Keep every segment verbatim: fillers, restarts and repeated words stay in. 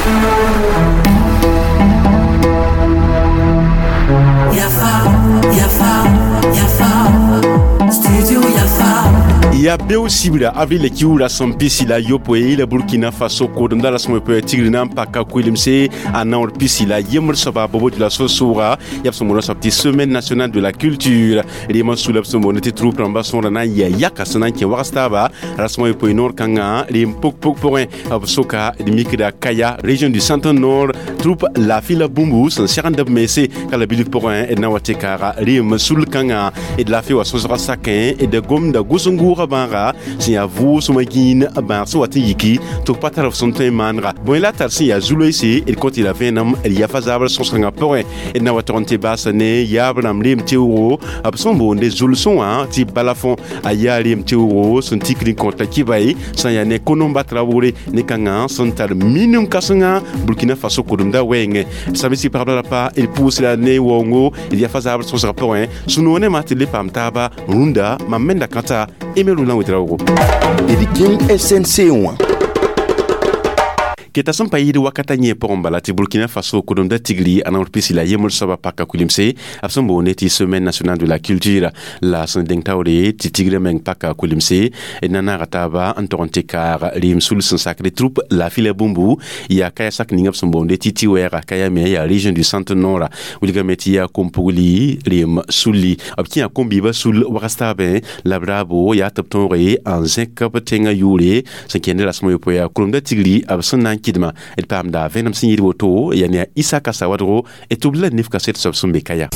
Ya beo sibira avril le kiura sampi sila yopo e le Burkina Faso ko dum dala smo pe tigrinam paka kwilimse anor pisila yemr saba bobo de la sosura yap somo sorti semaine nationale de la culture rima sulab somo neti troupe en bason na ya yaka sanan ki warastaba rasmo pe nord kanga rim pok pok point absoka de mikda kaya région du centre nord troupe la fila bumbu san serandab mese kala bilik point et na watekara rim sul kanga et de la fi wasosra sakin et de gom da gusungura banga si ya vu sumagin ba so wati yiki to patar of sonte manra bon la tar si ya zulo ici et quand il a fait nam il y a fazable son sanga point et na watonte basane ya bram lim teuro abson bon des zulson hein ti balafon aya lim teuro son tikri konta kibai san ya ne konomba trawore ne kanga son tar minimum kasanga Burkina Faso kodumda wenge sabe si pardon pas il pousse la ne wongo il y a fazable son sanga point suno ne matele pamtaba runda mamenda kanta Emeluna Witrago. Ediking S N C one. Keta son pays de Wakatanye Poromba, ti Burkina Faso, Kodonda Tigli, Anor Pisila, Yemol Saba Paka Kulimse, Abson Boneti, Semaine nationale de la culture, la Sandeng Taure, ti Tigre Meng Paka Kulimse, et Nana Rataba, Antorantekar, Rim Sul son sacré troupe, la file Bumbu, ya Kaya Sak Ningap son Boneti, Tiwera, Kaya Mea, région du centre nord, Wilgametia, Kompuli, Rim Suli, obtient un combiba sul Warastabe, la Brabo, ya Toptonre, en Zekap Tenga Yule, ce qui est la Smoyopoya, Kodonda Tigli, Abson Kidma et pam da venam signé woto yani Isa Kasawadro et tubla nif kaset sobsum bekaya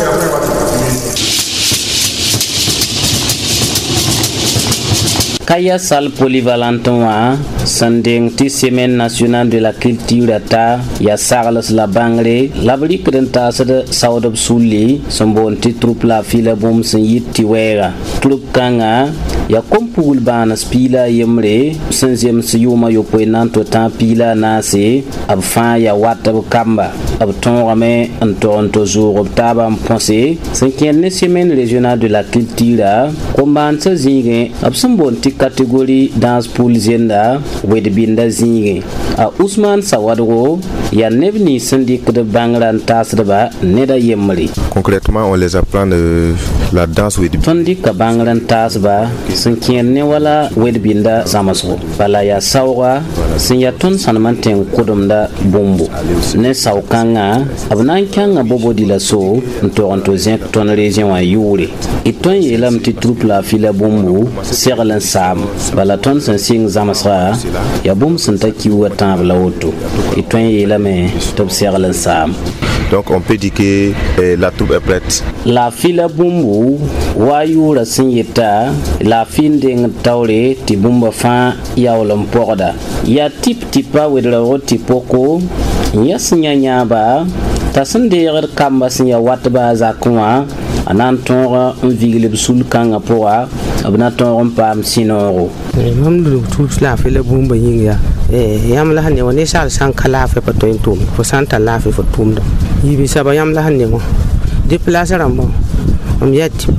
Kaya sal polyvalenton sandeng ti semaine nationale de la culture ta ya sarlas la bangre la brik den ta sada saudab sulli sombon ti troupe la fila bom sin yitti wera troupe kanga ya kompul bana spila yemre sanzem siyuma yo poinanto ta pila nase ab fa ya wata kamba ab tonrame antoronto jour taba pensé cinquième semaine régionale de la culture combat sa zinge ab sombon ti catégorie dans pool zenda wed binda zinge a Ousmane Sawadro ya nevni syndic de Bangran tasdaba neda yemri. Concrètement on les apprend de la danse wed syndic ka Bangran tasba sinkienne ne wala wed binda zamaso bala ya sawra sin ya ton sanmanten kodomda bombo ne sawkanga abnan kanga bobo dila so ntoronto zin ton région a yure iton yelam ti troupe la fila bombo serlan sam bala ton san sing zamasra ya bom santa kiwa tabla auto iton yelame top serlan sam. Donc on peut dire que eh, la troupe est prête. La fila bumbu wayura sinyeta la finding taure ti bumba fa ya olomporda ya tip tipa wedra roti poko yas nyanya ba tasnder kamba sinya watba zakwa anan tonga vigile sul kanga poa abna tonga pam sinoro mamdu troupe la fila bumba yinga eh yam la hanne woni sal san kala fe patoin tum fo santa la fe fo tumda yibi saba yam la hanne mo déplacer rambo am yatti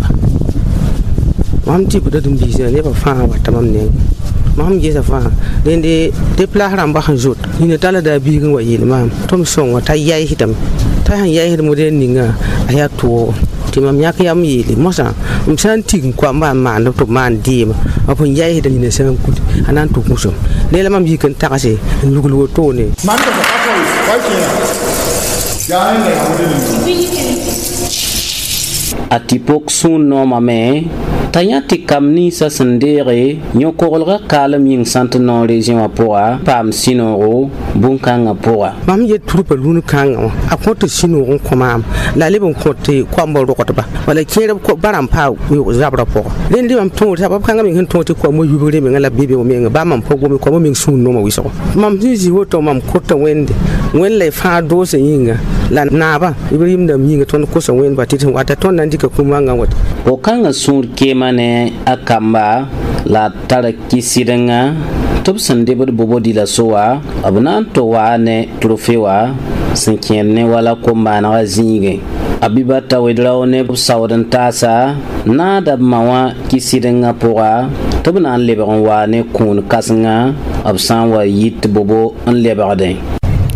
mam tipo da dum bise ne ba fa wata mam ne mam je sa fa dende déplacer rambo han jot ni tala da bi gan wayi mam tom son wata yayi hitam ta han yayi hitam de ninga aya to timam yak yam yili mosa um san tin kwa ma ma no to man dim apun yayi hitam ni san kut anan to musum ne la mam yi kan takase lugul wo to ne man ko ka ko wai kina ya ne atipok sun no mame tayati kamni sa sendere nyokorolga kalam ying santanon région apoa pam sinoro bunkanga poa mam ye troupe lunu kanga a koto sinoro komam la lebon kote kwambo rokotba wala kire ko baram pa zabra po den di mam to sabab kanga min to te ko mo yubure min la bebe o min ba mam pogo mi ko mo min sun no mo wiso mam zizi woto mam koto wende wen le fa do se yinga la naba ibrahim da yinga ton ko so wen ba titin wata ton nan dika kuma nga wat o kanga sur kemane akamba la tara kisidenga top sande bod bobo di la soa abnan to wane trofewa sinkenne wala komba na zinge abibata wedrawne sawdan tasa nada mawa kisidenga poa tobna leberon wane kun kasnga absan wa yit bobo on leberde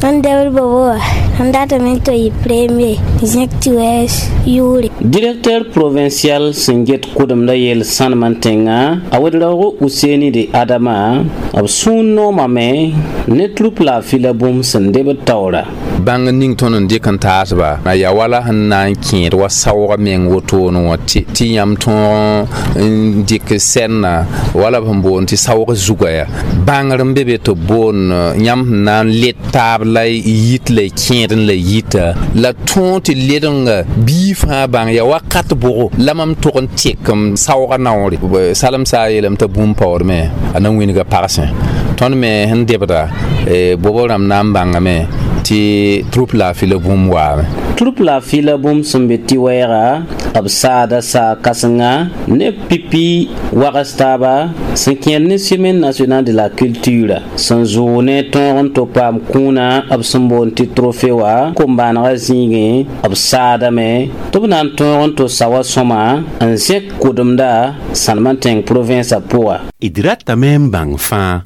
Andel Boa, Andatamento e Premier, Jectues, Yuri. Directeur provincial Singet Kudamda Yel San Mantenga, Awadro Useni de Adama, Absuno Mame, Netlup la Filabum Sandeba Taura. Bang Nington and Dick and Tasba, Ayawala and Nine King, was sour ming woto no Tiam Ton, Dick Senna, Wallabon, Tisawa Zugaya, Banger and Baby to bone, Yam Nan lit tab like yit like can't lay yita, La Tonti Lidong, beef bang Yawa Catabo, Lamam Toron Tikum, Sour Nauri, Salam Saylam to boom power me, and no winning a person. Ton me and Debra, a Boboram Nambangame. Ti troupe la fila boom wa troupe la fila boom sumbeti wera absada sa kasanga ne pipi warastaba cinquième semaine nationale de la culture sans journée ton topam kuna absumbon ti trophée wa kombana zinge absada me tobnan ton to sawa soma en sek kodumda sanmanteng province apoa idrata même bang fa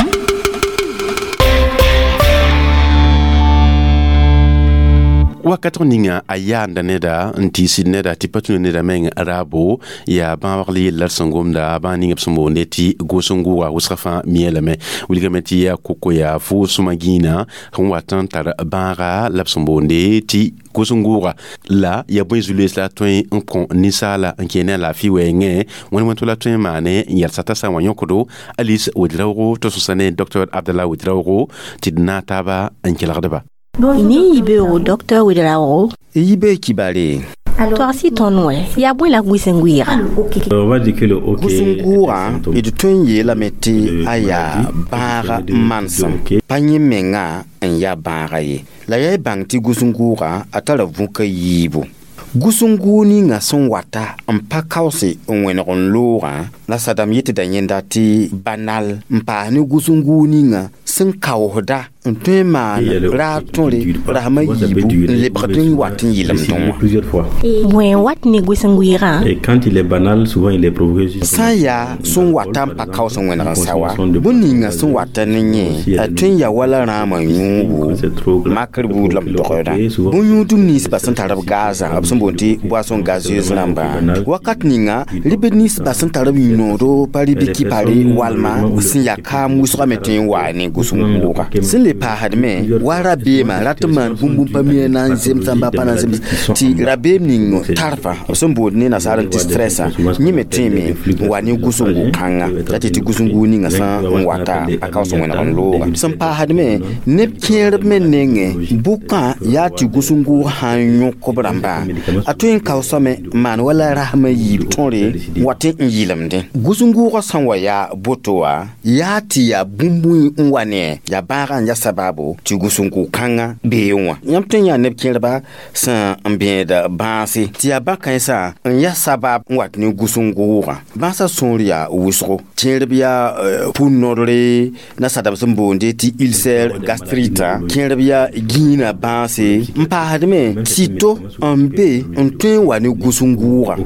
wakati ninga ayanda neda nti sidneda tipatu neda meng rabo ya bawali lar sangomda bani ngapsumbo neti gosungua usrafa mielame uligameti ya koko ya fu sumagina hwatan tar bara lapsumbo neti gosungura la ya bwezulus la twen on nisala nkene la fi wenge woni wanto la twen mane yar satasa wanyokodo alice wodrawo to susane docteur Abdallah wodrawo tidna taba ankilardaba Ini ibe o docteur Widrao. Ibe kibale. Toi si ton ouais. Ya bon la guisenguira. On va dire que le OK. Gusenguira et de tonye la meti aya bara mansam. Panye menga en ya bara ye. La ya bangti gusenguira atala vuka yibo. Gusunguni nga son wata mpa kausi onwene on lora na sadam yete danyenda ti banal mpa ni gusunguni nga sen kawhoda ntwe ma ra tole rahama yibu le bratun watin yilam ton plusieurs fois. Bwen wat ni gusenguira. Et quand il est banal souvent il est provoqué. Sa ya son wata mpa kausi onwene ran sawa boni nga son wata nenye atwen ya wala rama nyubu makribu lam dokoda bonyu dum ni se basan tarab gaza absumbo ti boisson gazeuse namba wakati ninga libenis basan tarab yinodo pari biki pari walma sin ya ka musra metin wa ni gusunguka sin le pa hadme wara bema ratman bumbum pamie na zem samba pana zem ti rabem ningo tarfa absumbo ni na saran ti stressa ni metimi wa ni gusungu kanga ati ti gusungu ninga sa wata akawso wena on lo sam pa hadme ne kyer men nenge buka ya ti gusungu hanyo kobramba atun kausame man wala rahma yib tonre watin yilamde gusungu ko sanwa ya botowa ya ti ya bumbu nwane ya bara ya sababu ti gusungu kanga bewa yamtin ya nebkirba sa ambeda bansi ti ya bakansa ya sabab watni gusungu wa bansa sonria wusro tirbia punnorre na sadab sumbonde ti ulcer gastrita tirbia gina bansi mpa hadme sito ambe ntwen wani gusungura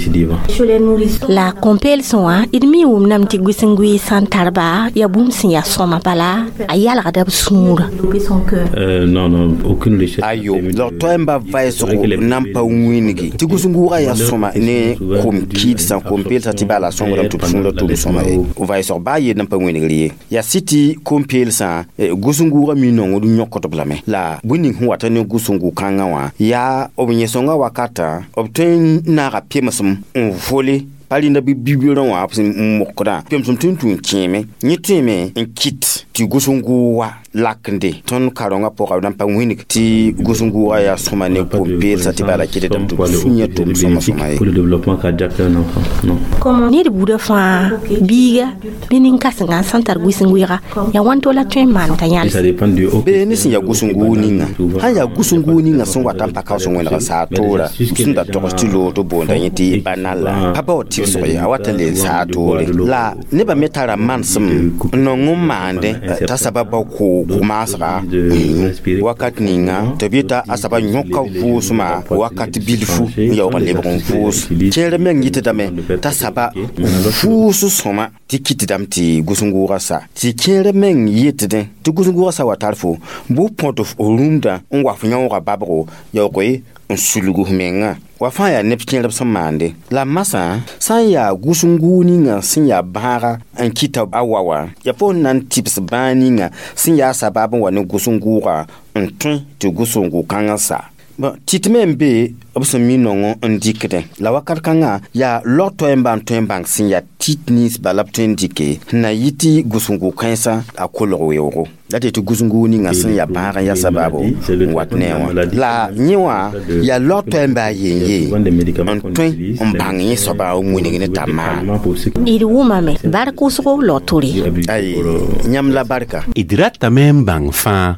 la compel soa idmi wum nam ti gusungui santarba ya bum sin ya soma bala ayala gadab sura euh non non aucune recherche ayo leur toemba vai so nampa winigi ti gusungura ya soma ne kom kid san compel sa tibala songra tu sura tu soma e vai so ba ye nampa winigi ya city compel sa gusungura minongo du nyokoto blame la winning huata ne gusungu kanga wa ya obinyesonga wakata obtain na rapiemsum on volé pali na bibiron wa apsin mokra pemsum tuntun kime nyitime en kit ti gusungu wa laknde ton karonga poka dan pa winik ti gusungu wa ya soma ne pompe sa ti bala kide dam tu funya to soma soma pour le développement cardiaque non non comment ni de bouda fa biga benin kasanga santar gusungu ya ya wanto la tuen man tanyal ça dépend du OK be ni sin ya gusungu ninga ha ya gusungu ninga son wa tan pa ka so ngena sa tora sunda to stilo to bonda yiti banala papa ti so ya watale sa tora la ne ba metara mansum no ngumande tasaba ba ko masra wakat ninga tabita asaba nyoka vusuma wakat bilfu ya ko lebon vus chere men yitedame tasaba fusu soma tikitidam ti gusungura sa ti chere men yitede ti gusungura sa watarfo bu point of orunda ngwa funyo ga babro ya ko nsulugu menga wafa ya nepkin rab samande la masa san ya gusunguni nga sin ya bara an kita awawa ya fo nan tips bani nga sin ya sababu wa gusungura ntun ti gusungu kansa ba titmembe obso minongo ndikete la wakar kanga ya lotto emban temban sin ya titnis balap tendike na yiti gusungu kansa akolo wero date to gusungu ni nga sin ya bara ya sababu watnewa la nyiwa ya lotto emba yenye ntwen mbangi soba munigene tama iri wumame barku so loturi ay nyam la barka idrata membang fa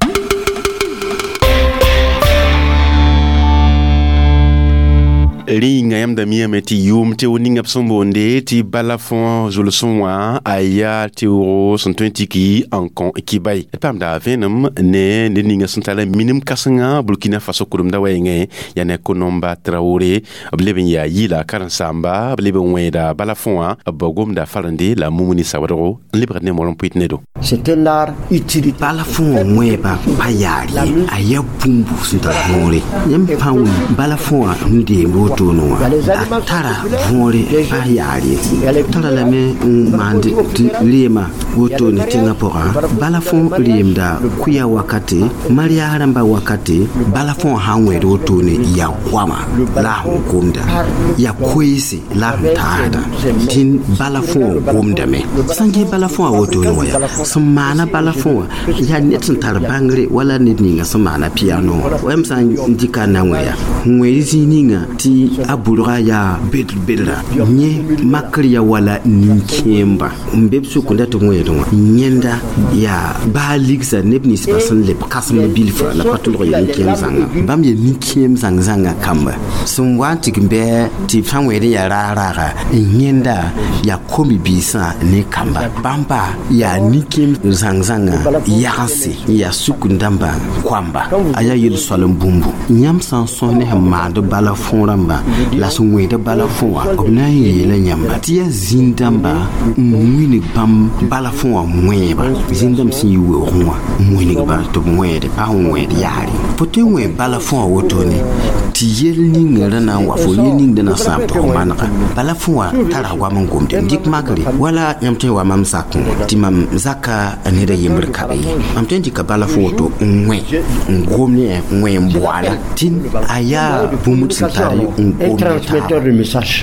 ringa yam da miame ti yum te oninga psombonde ti balafon jolsonwa aya ti oro son twenty ankon kibay pam da venam ne ne ninga santala minim kasanga Burkina Faso kurum da wayenge ya ne konomba Traoré bleben ya yila karansamba bleben weda balafon abogom da falande la mumuni sawadro libre ne molon pitnedo c'était l'art utile balafon mweba payari aya bumbu sintahore yam pawu balafon ndi tono tara vore ayari tara la me mande lema woto ni tinga pora balafon limda kuya wakati maria haramba wakati balafon hanwe woto ni ya kwama la hukumda ya kwesi la tada tin balafon gumda me sange balafon woto ni waya sumana balafon ya netin tar bangre wala ni ninga sumana piano wem san ndika na waya mwezi ninga ti abulra ya bed bedra nye makriya wala ninkemba mbebsu kunda to ngoyedo nyenda ya baligza nebnis person le kasam bilfa la patulro ya nikem zanga bam ye nikem zanga zanga kamba sumwati kimbe ti famwede ya rarara nyenda ya komi bisa ne kamba bamba ya nikem zanga zanga yasi ya sukundamba kwamba aya yil solom bumbu nyam san sonne hamado bala fonramba la sungwe de balafon obna yele nyamba tia zindamba mwini bam balafon mweba zindam si yuwe roi mwini ba to mwede pa mwede yari pote mwe balafon wotoni ti yelni ngara na wafo yelni ndana sa to manaka balafon tara wa mangomde dik makri wala nyamte wa mamsakun timam zaka anira yember kabe amte ndika balafon to mwe ngomni mwe mbwala tin aya bumut sitari transmetteur de message.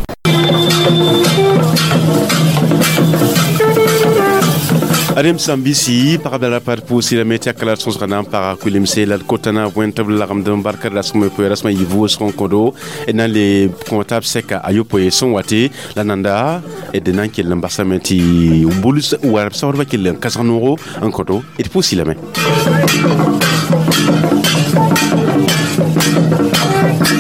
Adem Sambisi, parabala par pour si la métier à la songe ranam par Kulimse, la Kotana, Pointable, la Ramdam, Barca, la Somme, Rasma, Yivo, son Kodo, et dans les comptables secs à Ayopo et son Wate, la Nanda, et de Nanki, l'ambassamenti, ou Boulus, ou Arab Saurva, qui est un Casanoro, un Kodo, et pour si la main.